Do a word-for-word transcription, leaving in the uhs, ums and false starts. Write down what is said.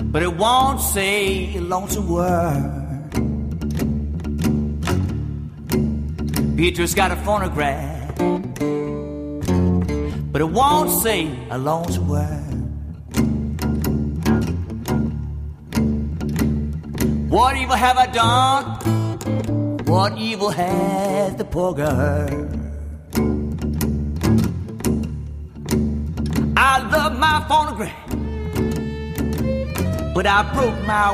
but it won't say a lonesome word. Beatrice got a phonograph, but it won't say a lonesome word. What evil have I done? What evil has the poor girl? I love my phonograph, but I broke my